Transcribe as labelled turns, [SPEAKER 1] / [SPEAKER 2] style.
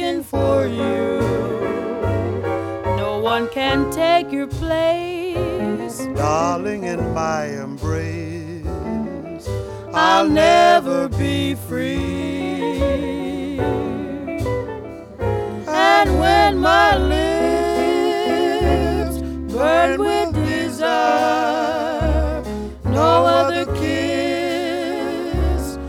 [SPEAKER 1] looking for you. No one can take your place,
[SPEAKER 2] darling, in my embrace.
[SPEAKER 1] I'll never be free. And when my lips